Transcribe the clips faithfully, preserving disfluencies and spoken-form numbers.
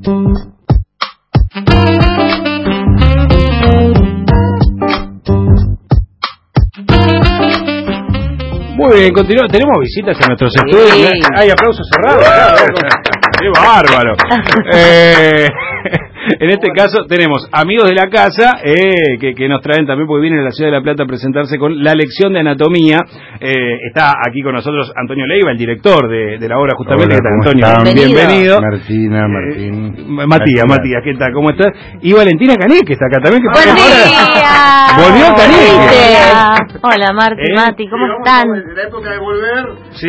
Muy bien, continuamos. Tenemos visitas en nuestros sí. estudios. Hay aplausos cerrados. ¡Qué bárbaro! Eh, en este caso tenemos amigos de la casa eh, que, que nos traen también, porque vienen a la ciudad de La Plata a presentarse con la lección de anatomía. Eh, está aquí con nosotros Antonio Leiva, el director de, de la obra, justamente. Hola, ¿Qué tal, Antonio? Están? Bienvenido. Martina, Martín. Eh, Matías, Matías, ¿qué tal? ¿Cómo estás? Y Valentina Cané, que está acá también. Que ¡Buen día! ¿Volvió Cané? Hola, Hola Marti, ¿Eh? Mati, ¿cómo están? ¿En la época de volver? Sí.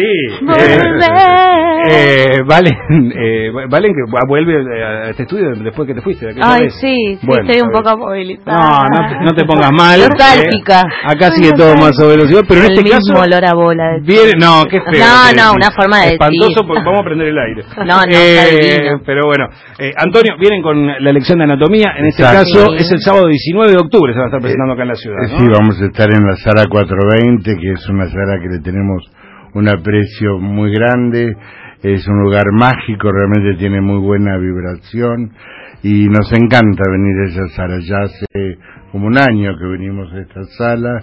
¡Volver! Eh, eh, Valen, eh, Valen que vuelve a este estudio después que te fuiste. Ay, vez. sí, sí, bueno, estoy un poco movilizada. No, no te, no te pongas mal. Nostálgica. Eh, acá sigue todo más o menos igual, pero en el este mismo caso... olor a bola. De viene, no, qué feo. No, no, una forma de espantoso, decir. porque vamos a prender el aire. No, no, eh, está divino. Pero bueno, eh, Antonio, vienen con la lección de anatomía. En este Exacto. caso Sí. es el sábado diecinueve de octubre, se va a estar presentando acá en la ciudad, ¿no? Sí, vamos a estar en la sala cuatrocientos veinte, que es una sala que le tenemos un aprecio muy grande. Es un lugar mágico, realmente tiene muy buena vibración y nos encanta venir a esa sala. Ya hace como un año que venimos a esta sala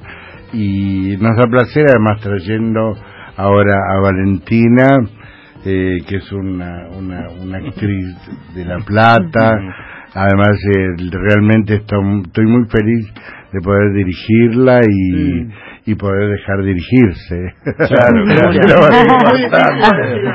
y nos da placer, además trayendo ahora a Valentina, eh, que es una, una, una actriz de La Plata. Además, eh, realmente estoy, estoy muy feliz de poder dirigirla y, mm. y poder dejar dirigirse. Claro, claro.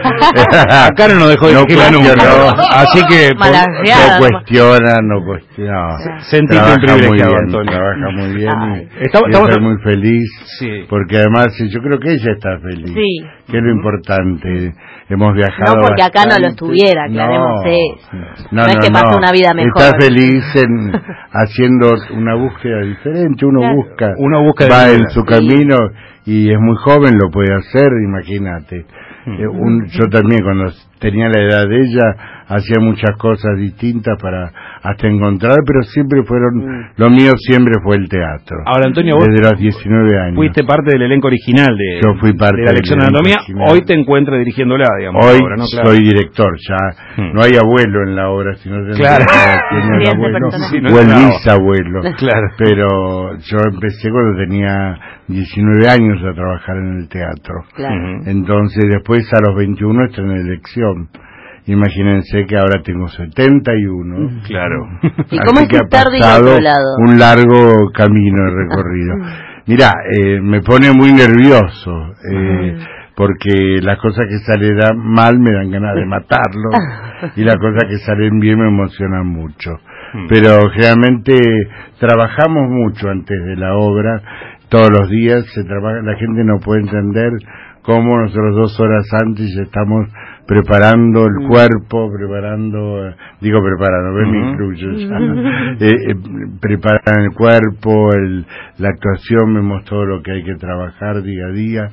Acá no nos dejó dirigirla no nunca. No, así que no cuestiona, no cuestiona. Sentiste un privilegiado, bien, Antonio. Trabaja muy bien Ay. y, estamos, y estamos estoy muy feliz, sí. porque además yo creo que ella está feliz, sí. que es lo importante. Hemos viajado no porque bastante. acá no lo estuviera, aclaremos no, eso. No, no, no es que no, pase una vida mejor. Está feliz en, haciendo una búsqueda diferente. Uno claro. busca, Uno busca va de en su sí. camino y es muy joven, lo puede hacer, imagínate. Mm. Eh, un, yo también cuando tenía la edad de ella hacía muchas cosas distintas para hasta encontrar, pero siempre fueron, mm. lo mío siempre fue el teatro. Ahora, Antonio, vos desde los diecinueve años. Fuiste parte del elenco original de, yo fui parte de la lección de anatomía. Hoy te encuentras dirigiéndola, digamos. Hoy ahora, ¿no? Claro. soy director, ya hmm. no hay abuelo en la obra, sino claro. tiene el abuelo sí, no o el bisabuelo. Claro. Pero yo empecé cuando tenía diecinueve años a trabajar en el teatro. Claro. Entonces después a los veintiuno estoy en elección. Imagínense que ahora tengo setenta y uno. Claro. ¿Y cómo es estar del otro lado? Un largo camino de recorrido. Mirá, eh, me pone muy nervioso, eh, porque las cosas que salen mal me dan ganas de matarlo, y las cosas que salen bien me emocionan mucho. Pero generalmente trabajamos mucho antes de la obra, todos los días se trabaja, la gente no puede entender cómo nosotros dos horas antes ya estamos preparando el mm. cuerpo, preparando, digo preparando, uh-huh. me incluyo ya, eh, eh, preparan el cuerpo, el, la actuación, vemos todo lo que hay que trabajar día a día,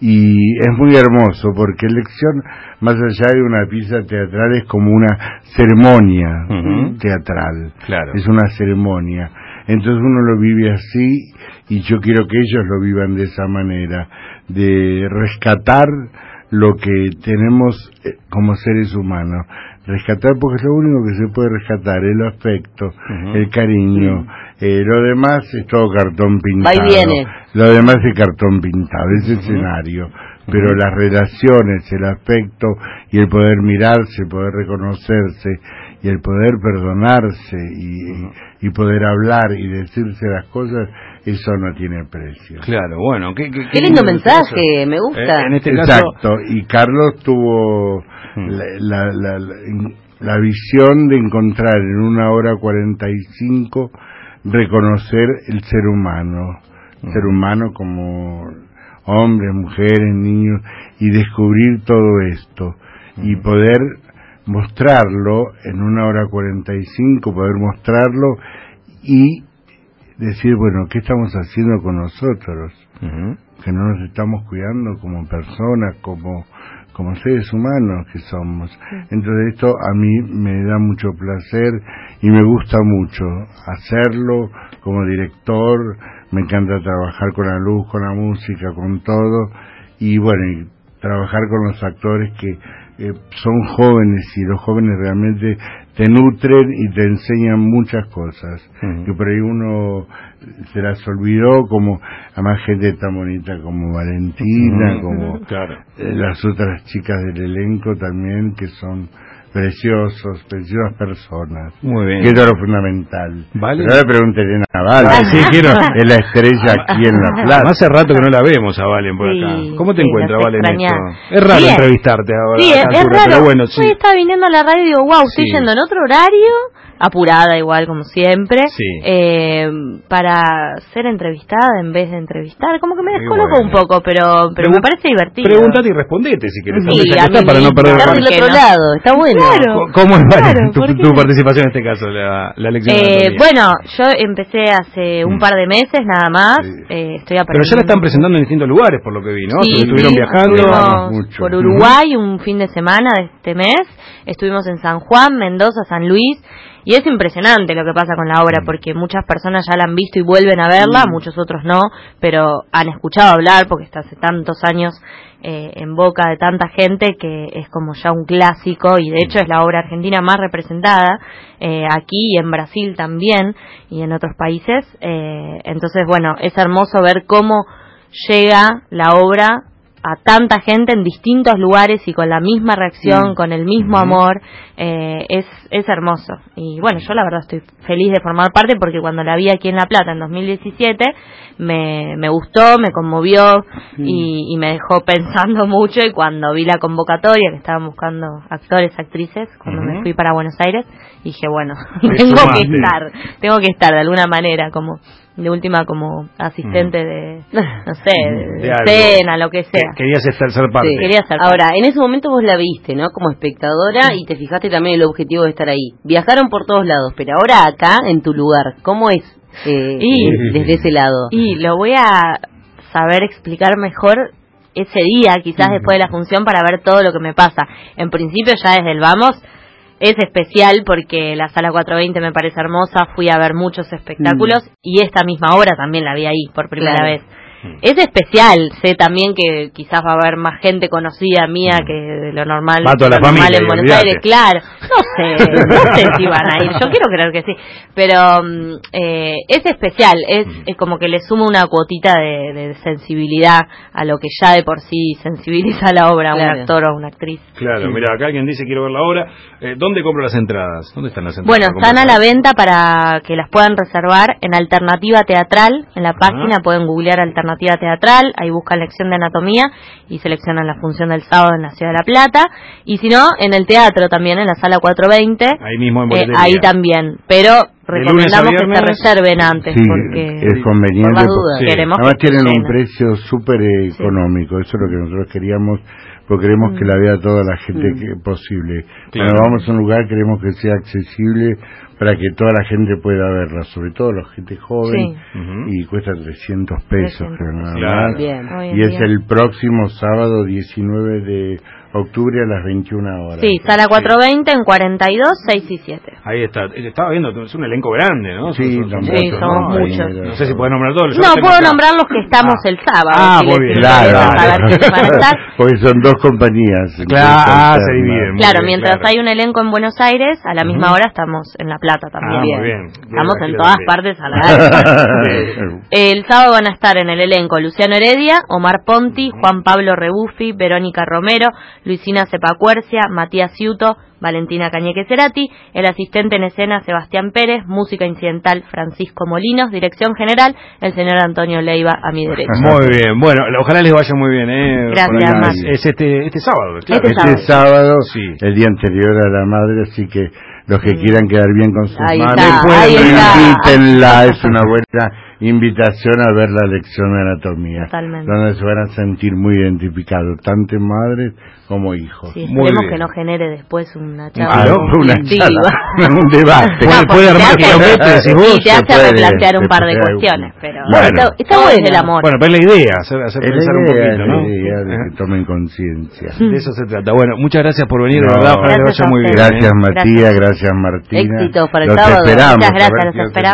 y es muy hermoso porque lección, más allá de una pieza teatral, es como una ceremonia uh-huh. teatral, claro. es una ceremonia, entonces uno lo vive así, y yo quiero que ellos lo vivan de esa manera, de rescatar lo que tenemos como seres humanos, rescatar, porque es lo único que se puede rescatar, el afecto, uh-huh. el cariño, uh-huh. eh, lo demás es todo cartón pintado, va y viene. Lo demás es cartón pintado, es uh-huh. escenario, uh-huh. pero las relaciones, el afecto y el poder mirarse, el poder reconocerse y el poder perdonarse y, uh-huh. y poder hablar y decirse las cosas, eso no tiene precio. Claro, bueno. Qué, qué, qué lindo mensaje, me gusta. Eh, en este Exacto, caso... y Carlos tuvo hmm. la, la, la, la, la visión de encontrar en una hora cuarenta y cinco, reconocer el ser humano, hmm. ser humano como hombres, mujeres, niños, y descubrir todo esto, hmm. y poder mostrarlo en una hora cuarenta y cinco, poder mostrarlo y decir, bueno, ¿qué estamos haciendo con nosotros? Uh-huh. Que no nos estamos cuidando como personas, como como seres humanos que somos. Entonces esto a mí me da mucho placer y me gusta mucho hacerlo como director, me encanta trabajar con la luz, con la música, con todo, y bueno, y trabajar con los actores que eh, son jóvenes y los jóvenes realmente te nutren y te enseñan muchas cosas uh-huh. que por ahí uno se las olvidó, como además gente tan bonita como Valentina, uh-huh. como claro. eh, las otras chicas del elenco también, que son preciosos, preciosas personas. Muy bien. Que es lo fundamental. ¿Vale? Pero ahora preguntaré a Vale. Ah, sí, quiero. Es la estrella aquí en La Plata. Hace rato que no la vemos a Valen por acá. Sí, ¿Cómo te sí, encuentras, Valen? Es raro Bien. entrevistarte ahora. Sí, a es, esta altura, es raro. Pero bueno, sí. Hoy estaba viniendo a la radio y digo, wow, Sí. estoy yendo en otro horario, apurada igual como siempre, Sí. eh, para ser entrevistada en vez de entrevistar. Como que me descoloco bueno. un poco, pero pero Pregu- me parece divertido. Pregúntate y respondete si querés. Sí, También, a ya está, mí para no me perder gusta el del otro no? lado, está bueno. Claro. ¿Cómo es, Valen, Claro, tu, ¿por qué tu no? participación en este caso, la, la lección de Eh, anatomía? bueno, yo empecé hace un par de meses nada más, Sí. eh, estoy aprendiendo. Pero ya la están presentando en distintos lugares, por lo que vi, ¿no? Sí, Estuvieron sí, viajando. estuvimos mucho. por Uruguay un fin de semana de este mes, estuvimos en San Juan, Mendoza, San Luis, y es impresionante lo que pasa con la obra, porque muchas personas ya la han visto y vuelven a verla, muchos otros no, pero han escuchado hablar porque está hace tantos años eh, en boca de tanta gente que es como ya un clásico, y de hecho es la obra argentina más representada eh, aquí y en Brasil también y en otros países. Eh, entonces bueno, es hermoso ver cómo llega la obra a tanta gente en distintos lugares y con la misma reacción, mm. con el mismo amor. eh, es es hermoso. Y bueno, yo la verdad estoy feliz de formar parte, porque cuando la vi aquí en La Plata en dos mil diecisiete me, me gustó, me conmovió mm. y, y me dejó pensando mucho, y cuando vi la convocatoria que estaban buscando actores, actrices, cuando uh-huh. me fui para Buenos Aires, dije bueno, tengo que estar, tengo que estar de alguna manera, como de última como asistente mm. de, no sé, de, de escena, lo que sea. Querías estar, ser parte. Sí, quería ser parte. Ahora, en ese momento vos la viste, ¿no? Como espectadora, y te fijaste también el objetivo de estar ahí. Viajaron por todos lados, pero ahora acá, en tu lugar, ¿cómo es eh, y, desde ese lado? Y lo voy a saber explicar mejor ese día, quizás mm. después de la función, para ver todo lo que me pasa. En principio, ya desde el vamos, es especial porque la Sala cuatrocientos veinte me parece hermosa, fui a ver muchos espectáculos mm. y esta misma obra también la vi ahí por primera claro. vez. Mm. Es especial, sé también que quizás va a haber más gente conocida mía que de lo normal, va toda la normal familia, en Buenos olvidate. Aires, claro, no sé, no sé si van a ir, yo quiero creer que sí, pero eh, es especial, es, mm. es como que le suma una cuotita de, de sensibilidad a lo que ya de por sí sensibiliza la obra a claro. un actor o a una actriz. Claro, sí. mira, acá alguien dice quiero ver la obra. Eh, ¿Dónde compro las entradas? ¿Dónde están las entradas? Bueno, están a la venta para que las puedan reservar en Alternativa Teatral, en la Ajá. página pueden googlear Alternativa Teatral, ahí buscan lección de anatomía y seleccionan la función del sábado en la Ciudad de La Plata, y si no, en el teatro también, en la Sala cuatrocientos veinte, ahí mismo en eh, ahí también, pero recomendamos que se reserven antes, sí, porque es conveniente, por las dudas, sí. queremos además que tienen llena. un precio súper económico, sí. eso es lo que nosotros queríamos, porque queremos mm. que la vea toda la gente mm. que posible. Claro. Cuando vamos a un lugar queremos que sea accesible para que toda la gente pueda verla, sobre todo la gente joven, sí. uh-huh. y cuesta trescientos pesos, trescientos. Claro. Bien. Y es el próximo sábado diecinueve de octubre a las veintiuna horas. Sí, Sala cuatrocientos veinte en cuarenta y dos, seis y siete. Ahí está, estaba viendo, es un elenco grande, ¿no? Sí, son, son, sí muchos, somos ¿no? muchos. No sé si puedes nombrar todos. No, puedo nombrar los que estamos ah. el sábado. Ah, si muy bien. Claro, claro. claro. Porque son dos compañías. Claro, ah, se dividen. Claro, bien, mientras claro. hay un elenco en Buenos Aires, a la misma uh-huh. hora estamos en La Plata también. Ah, muy bien. Estamos bien, en todas bien. partes a la vez. El sábado van a estar en el elenco Luciano Heredia, Omar Ponti, uh-huh. Juan Pablo Rebuffi, Verónica Romero, Luisina Cepacuercia, Matías Ciuto, Valentina Cañeque Cerati, el asistente en escena Sebastián Pérez, música incidental Francisco Molinos, dirección general el señor Antonio Leiva a mi derecha. Muy bien, bueno, ojalá les vaya muy bien, ¿eh? Gracias, Max. Es este, este sábado, claro. Este sábado, este sábado sí. el día anterior a la madre, así que los que mm. quieran quedar bien con sus ahí madres, invítenla, es una buena invitación a ver la lección de anatomía, totalmente. Donde se van a sentir muy identificados, tanto madres como hijos. Sí, esperemos que no genere después una charla. Ah, no, una charla, un debate. No, puede armar kilometros y vos. Y te hace replantear un par de cuestiones, pero bueno, está, está bueno el amor. Bueno, pero es la idea, hacer, hacer es pensar la idea, un poquito, ¿no? Es la idea de que tomen conciencia. De eso se trata. Bueno, muchas gracias por venir, no, de verdad, ojalá les vaya muy bien. Gracias, ¿eh? Matías, gracias, Martina. Éxito para el los sábado. Esperamos, muchas gracias, los esperamos.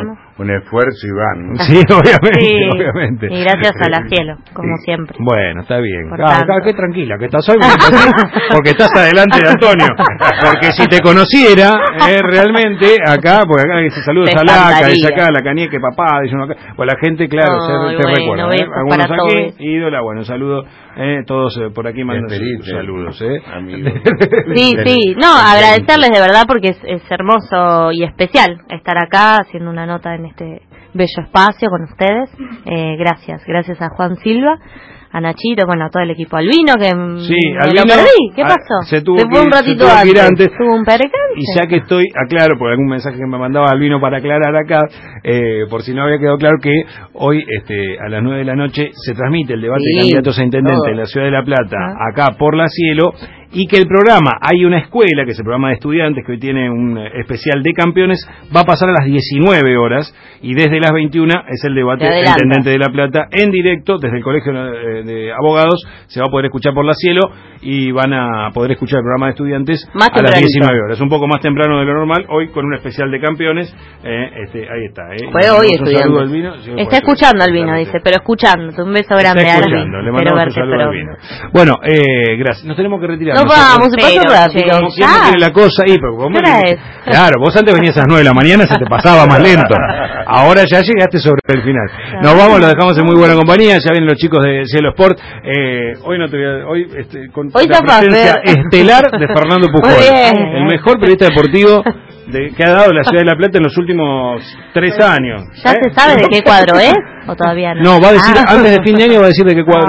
un esfuerzo y van. Sí, obviamente, sí. obviamente. Y gracias a la cielo, como siempre. Bueno, está bien. Por Ah, tanto. qué tranquila que estás hoy, porque estás, porque estás adelante de Antonio. Porque si te conociera, eh, realmente, acá, porque acá dice saludos Te a Laca, espantaría. dice acá, la canieque papá, dice uno acá. Pues la gente, claro, Ay, se, te bueno, recuerda. ¿eh? besos Algunos para aquí, todos. ídola, bueno, saludo, eh, todos eh, por aquí mandan Feliz, saludos, ¿eh? amigos. Sí, sí, no, agradecerles de verdad porque es, es hermoso y especial estar acá haciendo una nota en este bello espacio con ustedes. Eh, gracias, gracias a Juan Silva, a Nachito, bueno, a todo el equipo Albino que Sí, me Albino, lo perdí. ¿Qué ah, pasó? se tuvo fue que un ir- se ratito tuvo que ir antes. antes. Tuvo un percance. Y ya que estoy, aclaro, por algún mensaje que me mandaba Albino para aclarar acá, eh, por si no había quedado claro, que hoy este, a las nueve de la noche se transmite el debate Sí, de candidatos a intendente todo. en la Ciudad de La Plata, Ah. acá por la Cielo, y que el programa, hay una escuela, que es el programa de estudiantes, que hoy tiene un eh, especial de campeones, va a pasar a las diecinueve horas, y desde las veintiuna es el debate Se de adelanta. intendente de La Plata, en directo, desde el Colegio eh, de Abogados, se va a poder escuchar por la Cielo, y van a poder escuchar el programa de estudiantes Más a las tempranito. diecinueve horas, un poco más temprano de lo normal, hoy con un especial de campeones, eh, este, ahí está. Eh. Fue hoy, Un estudiantes. saludo al Albino. Sí, Está fue escuchando Albino, exactamente. dice, pero escuchándote. Un beso grande, Está Albino. escuchando, le Espero mandamos un verte saludo al pronto. Albino. Bueno, eh, gracias. Nos tenemos que retirar. Nos nosotros. vamos, se pasó Pero, rápido. che, Como ¿quién no ya. quiere la cosa ahí? Pero vos ¿Qué hora me- es? Claro, vos antes venías a las nueve de la mañana, se te pasaba más lento. Ahora ya llegaste sobre el final. Nos vamos, lo dejamos en muy buena compañía. Ya vienen los chicos de Cielo Sport. Eh, hoy no te voy a, hoy este, con Hoy la zafás, presencia Fer. estelar de Fernando Pujol, Muy bien. el mejor periodista deportivo de, que ha dado la Ciudad de La Plata en los últimos tres años. ¿Ya ¿Eh? se sabe de qué cuadro es? ¿O todavía no? No, va a decir, Ah. antes de fin de año va a decir de qué cuadro